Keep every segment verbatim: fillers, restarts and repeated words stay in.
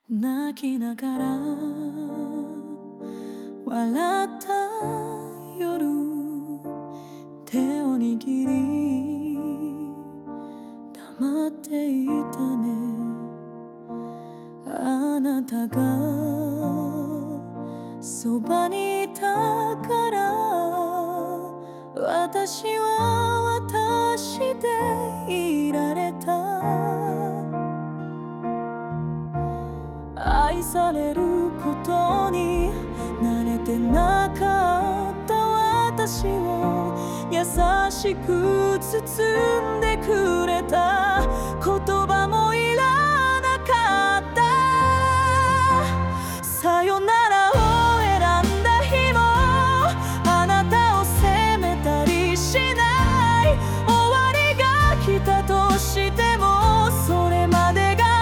泣きながら笑った夜、手を握り黙っていたね。あなたがそばにいたから私は私でいられた。愛されることに慣れてなかった私を優しく包んでくれた。言葉もいらなかった。さよならを選んだ日もあなたを責めたりしない。終わりが来たとしてもそれまでが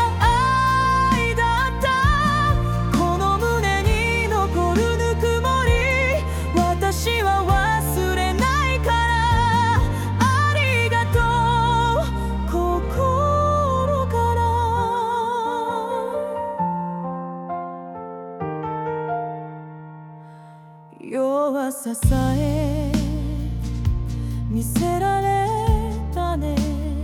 私は忘れないから。ありがとう心から。弱ささえ見せられたね。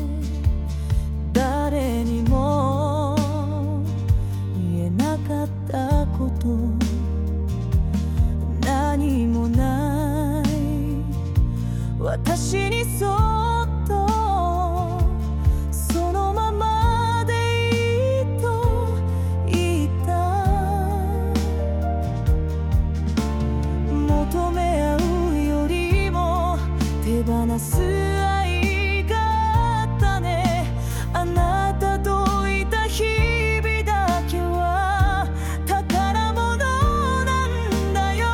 誰にも言えなかったこと、何もない私にそっとそのままでいいと言った。求め合うよりも手放す愛があったね。あなたといた日々だけは宝物なんだよ。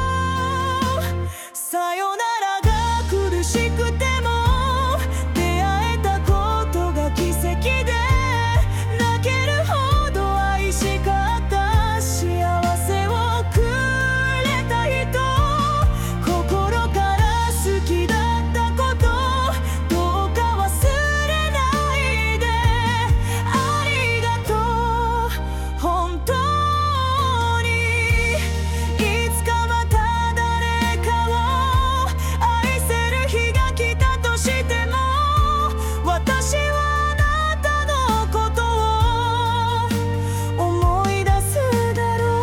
さよならが苦しくても出会えたことが奇跡で、泣けるほど愛しかった幸せをくれた人、心から好きだったことどうか忘れないで。ありがとう本当に。いつかまた誰かを愛せる日が来たとしても私はあなたのことを思い出すだろ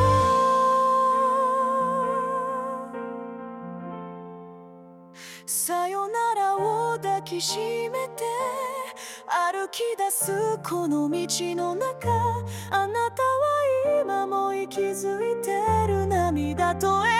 う。さよならを抱きしめて歩き出すこの道の中、あなたは今も息づいてる。涙と笑